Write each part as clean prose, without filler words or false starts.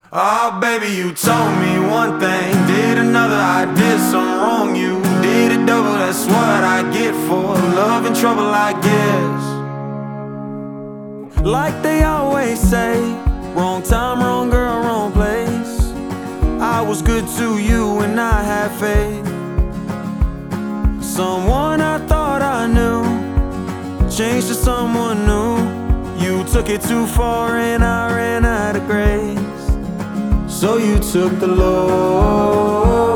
Oh baby, you told me one thing, did another, I did some wrong. You did it double, that's what I get for love and trouble, I guess. Like they always say, wrong time, wrong girl, wrong place. I was good to you and I had faith. Someone I thought I knew changed to someone new. You took it too far and I ran out of grace. So you took the low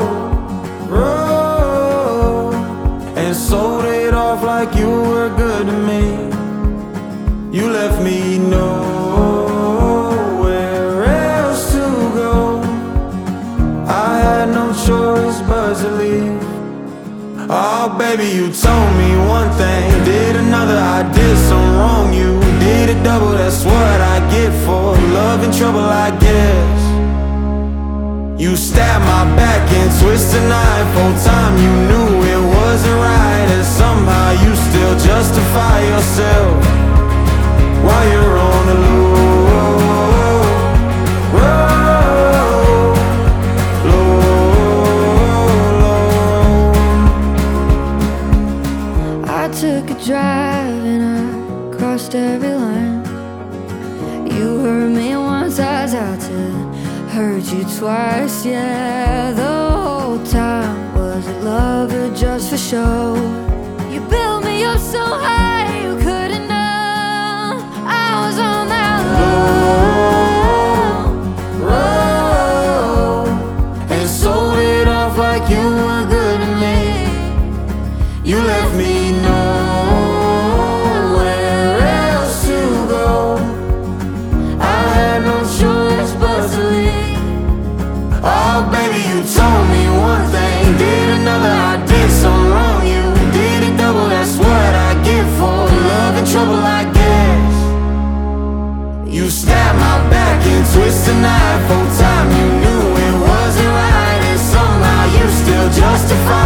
road and sold it off like you were good to me. You left me nowhere else to go. I had no choice but to leave. Oh baby, you told me one thing, did another, I did some wrong. You did it double, that's what I get for love and trouble, I guess. You stabbed my back and twisted a knife. Whole time you knew it wasn't right, and somehow you still justify yourself while you're on the low road, I took a drive and I crossed every line. You hurt me once, I was out to hurt you twice, yeah. The whole time, was it love or just for show? You built me up so high, you couldn't know I was on that low road and sold it off like you were good to me. You left me nowhere else to go. I had no choice but to leave. Oh baby, you told me one thing, did another, I did some wrong. You did it double, that's what I get for love and trouble, I guess. You stabbed my back and twisted a knife. Whole time you knew it wasn't right, and somehow you still justify